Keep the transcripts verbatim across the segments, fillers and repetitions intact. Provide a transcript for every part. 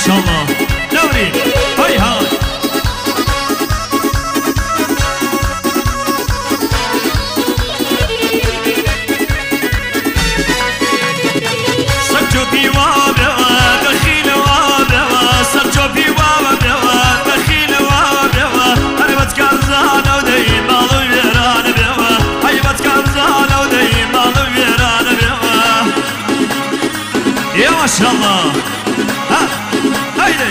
maşallah. Nuri, hay hay. Sarçopi vabe va, dakhile vabe va, sarçopi vabe va, dakhile vabe va. Haybat karzana udayim malı verana be va, haybat karzana udayim malı verana be va. Ya maşallah. Ha, haydi.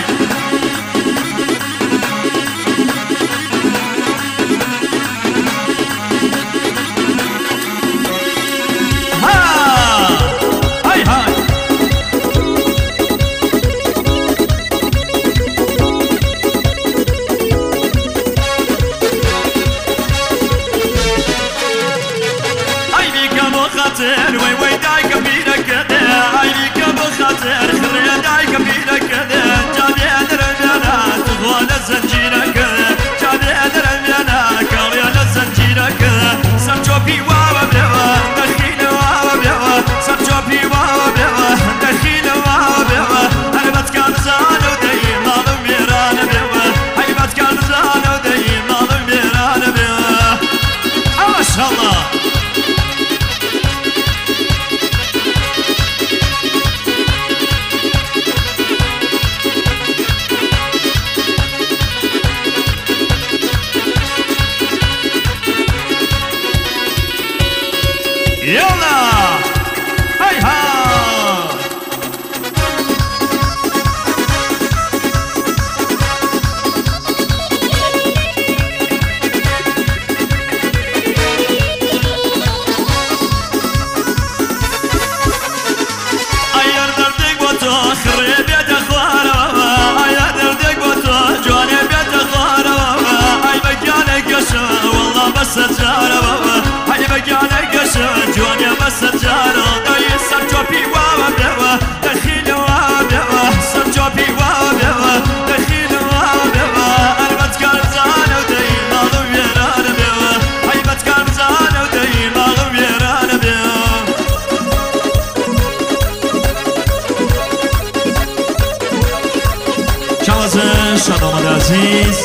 وي وي دايك بينا كذا عينيك بخاطر خريا دايك بينا كذا جابي درميانا تغوى الزنجيرة كذا جابي درميانا كاريا الزنجيرة كذا سرجوبي واوا بيوا دخيل واوا بيوا سرجوبي واوا بيوا دخيل واوا بيوا هربت كارزان ودايم مالو ميران بيوا هربت كارزان ودايم مالو ميران بيوا ما شاء الله. يلا هاي ها ايار دردك بوتو خري بيت اخوارا ايار دردك بوتو جواني بيت اخوارا اي بقالك قشا والله بس الجارة هاي بقالك قشا جواني بس الجارة داي سرجوبي واوا بيوا دخيل واوا بيوا سرجوبي واوا بيوا دخيل واوا بيوا هربت كارزان وداي مالو ويران بيوا هربت كارزان وداي مالو ويران بيوا شوازه شاداماد عزیز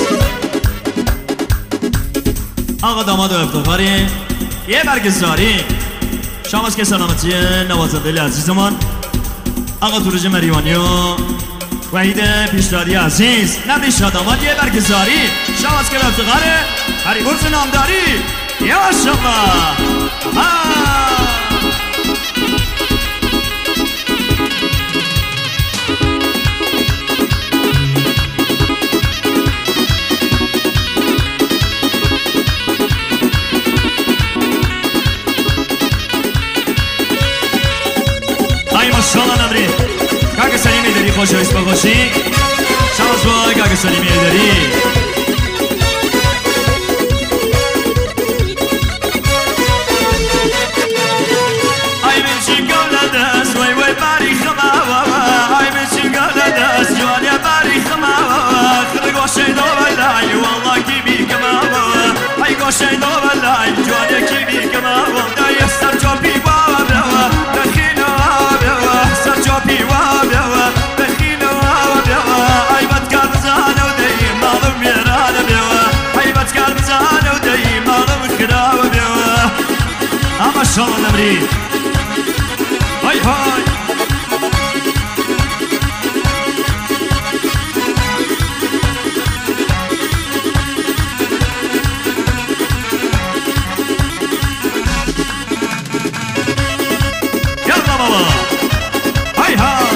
آقا داماد و افتخاری یه برگزاری شاماز که سلامتی نوازنده عزیزمان آقا تورج مریوانی و وحید پیشداری عزیز نبی شاداماد یه برگزاری شاماز که افتخاره هریبرز نامداری یا ماشالله ماشاءالله نمری کاک سلیمی داری خوش و اسم خوشی شماز بای کاک سلیمی داری ای من چینگل دست وی وی باری خما ای من چینگل دست جوانی باری خما خد گوشه دو بلای والله کی بی کما ای گوشه دو بلای جوانی کی بی کما دای سرجوبی بابا بوا دخیل سرجوبي وابيوا بخيل وابيوا هيبت كارزان ودايم مالو ميران بيوا هيبت كارزان ودايم مالو خراو بيوا ما شاء الله نمري هاي هاي يلا بابا هاي هاي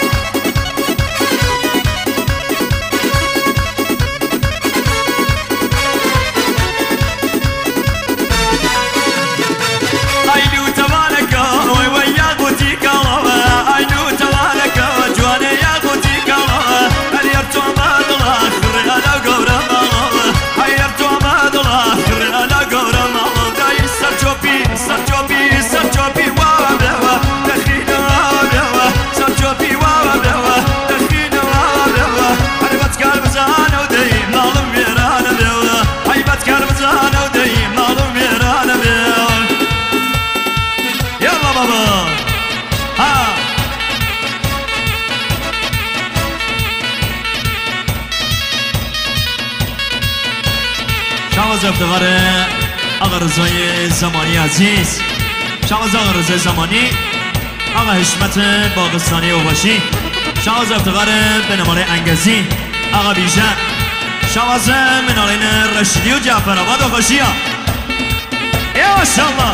ايلو تبارك وي وي يا غوتي كرا ايلو تبارك جواني يا غوتي كرا هيرتو ما ضلا خري انا قورا هيرتو ما ضلا خري انا قورا داي سرجوبي سرجوبي سرجوبي وابوا دخيل وابوا سرجوبي وابوا دخيل وابوا هيبت كربزان ودايم مالو ويران بيوا هيبت كربزان ودايم مالو ويران بيوا يلا بابا ها افتخار آقا رضای زمانی عزیز، شواز آقا رضای زمانی، آقا حشمت باغستانی اوباشی، شواز افتخار بنمال انگزی، آقا بیژن، شواز منالین رشیدی و جعفر آباد و خوشی ها. یا ماشاءالله.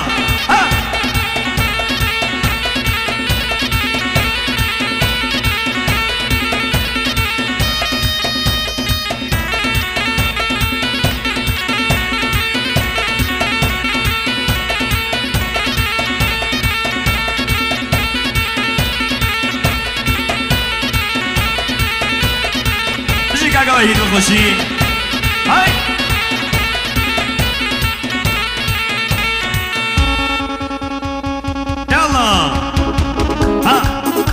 Chicago هید و خوشی های یالا ها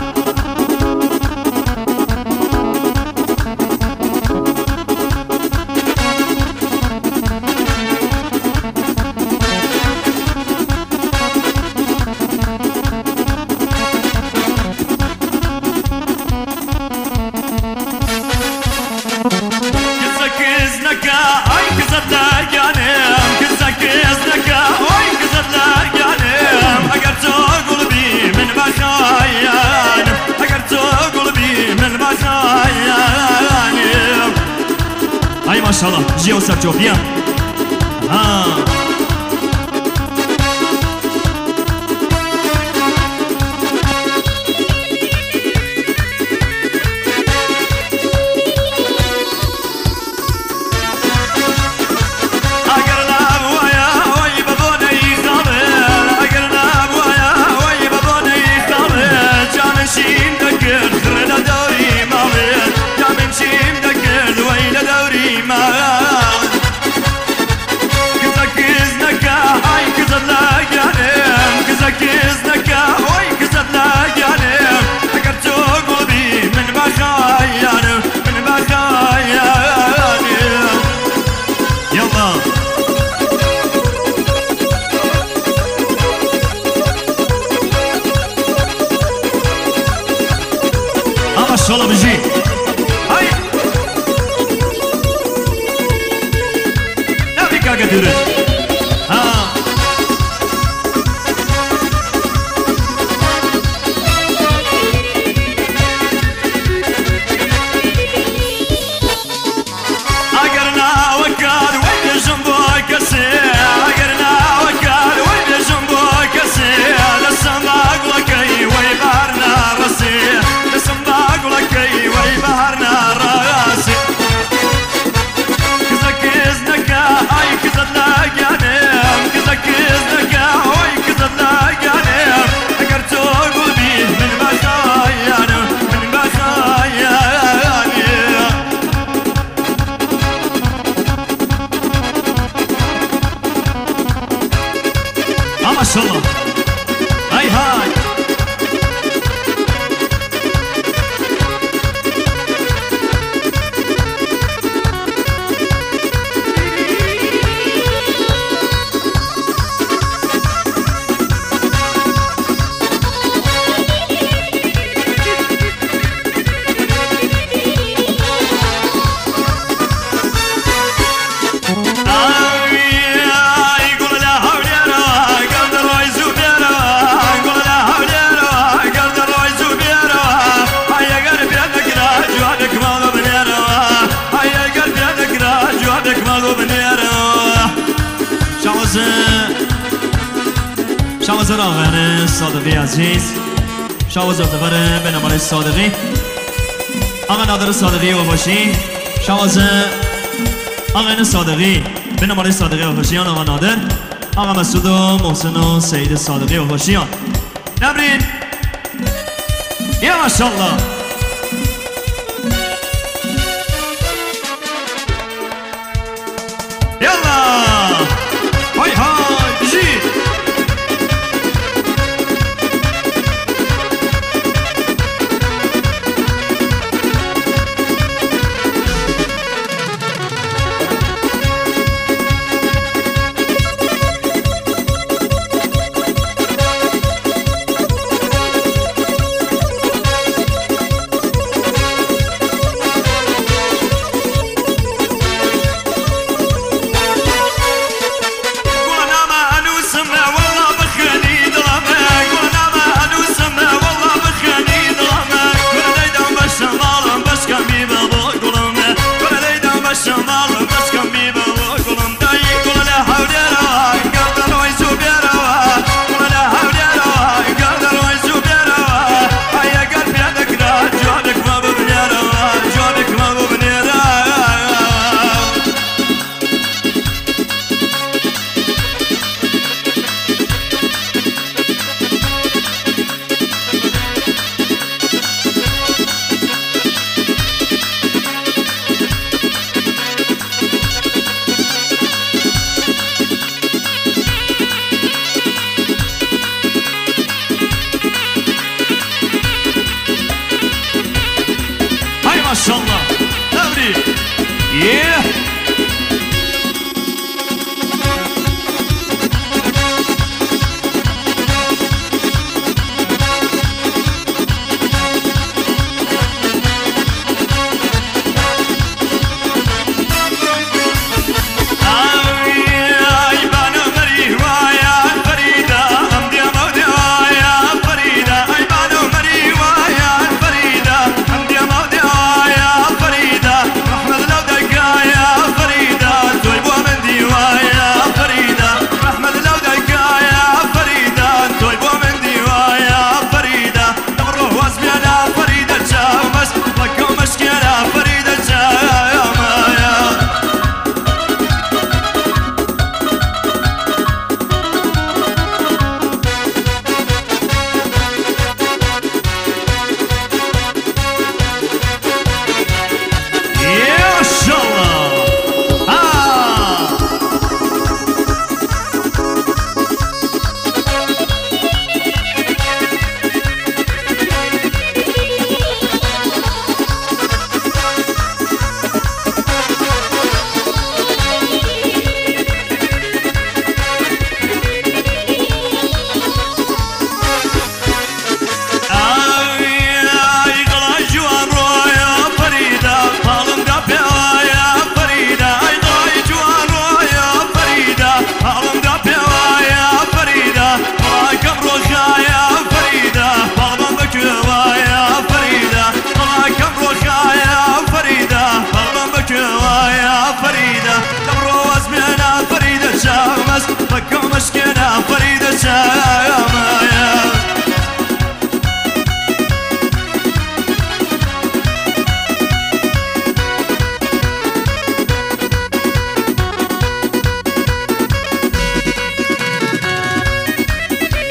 ما شاء الله جي وسب جوفيا ها شاء الله بيجي هاي نبي كاكا تورج ها اقرنا وكال وين جنبو كسي اقرنا وكال وين جنبو كسي للسماق لكي ويبارنا رسي لكي ويبهرنا راسي كذا كذنكا هاي كذا لاقانم كذا كذنكا هاي كذا لاقانم فكرتو قلبي من بخايانم من بخاياني ما شاء الله هاي هاي شواز راغن صادقی عزیز شواز افتخار بنمال صادقی آقا نادر صادقی و باشی شواز آقا صادقی بنمال صادقی و باشیان آقا نادر آقا مسعود و محسن و سعید صادقی و باشیان نبرین یا ماشاءالله یالا های های بجی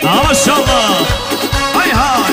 ما شاء الله هاي هاي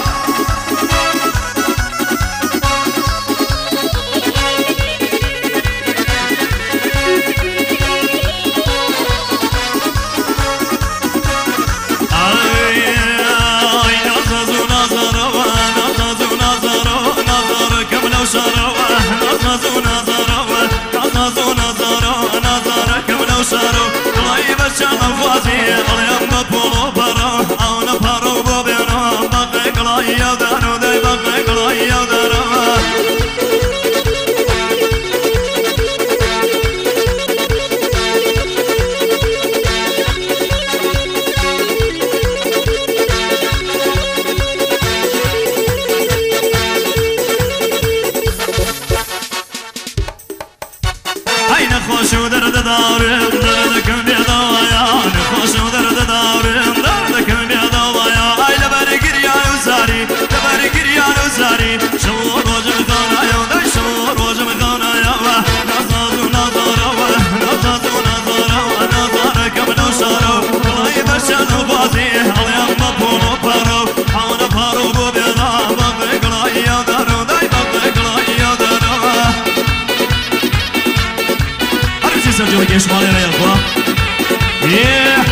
Yes, money, yeah.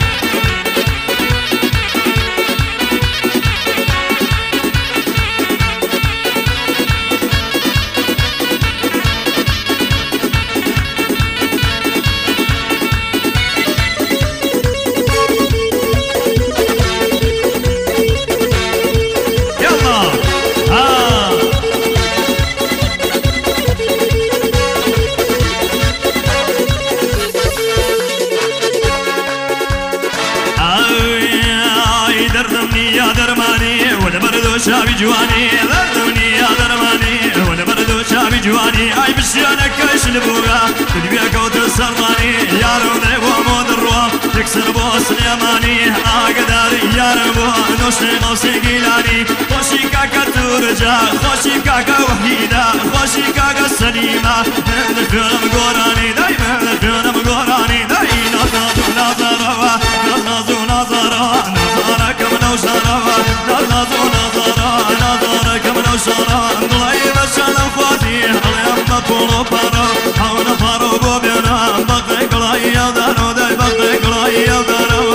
شابي جواني ذرني يا درماني وانا بردو شابي جواني اي بشيانك ايش لبوغا تدبيك وتسرماني يا روني ومود الروام تكسر بوس اليماني اقدر يا ربو نوشي غوصي قيلاني خوشي كاكا ترجع خوشي كاكا وحيدة خوشي كاكا سليمة من الفيلم قراني دايما من الفيلم قراني داي نظر نظر نظر نظر نظرك من وشرفة نظر نظر نظرك من وشرفة ضلعي بشان فواتيح اليم طولو برا حاول فاروق وبينا بقيك لاي يدانو داي بقيك لاي يدانو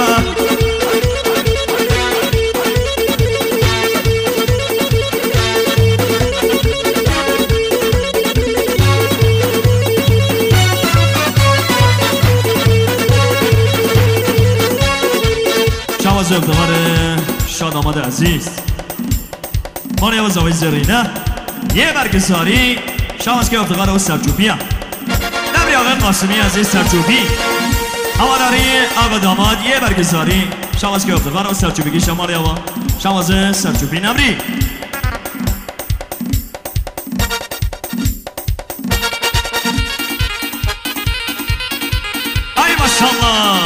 شواز افتخار شاد آمد عزیز مانی و زوی زرینه یه برگزاری شواز که افتخار و سرچوبی هم نبری آقای قاسمی عزیز سرچوبی هواداری آقا داماد یه برگزاری شواز که افتخار و سرچوبی شمالی و شواز سرچوبی نبری ای ماشالله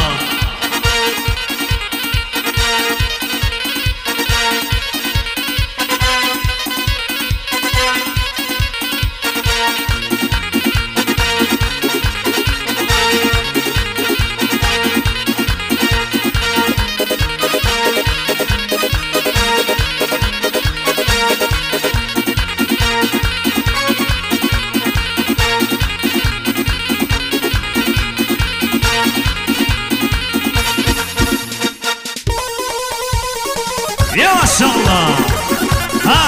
يا ما شاء الله ها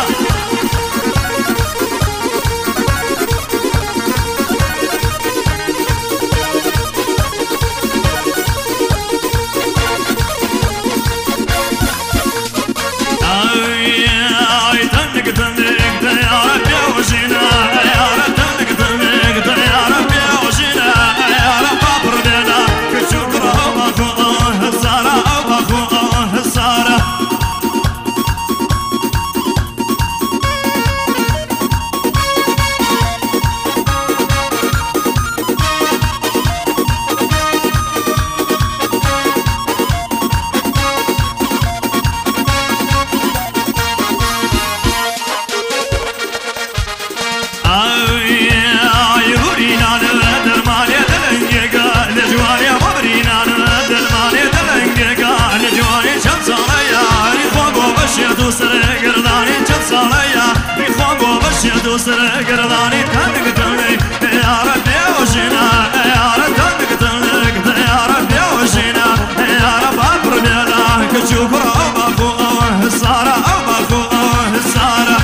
اي تنك تنك يا ربي وجينا يا رب تنك تنك يا ربي وجينا يا رب بردنا كشكر اخوه الزهره اخوه الزهره دوستر گردانی تنگ تنگ یار بیوشینا یار تنگ تنگ یار بیوشینا یار بابر بیلا کچوکر او باخو او سارا او باخو او سارا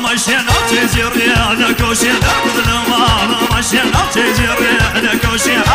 Koşun,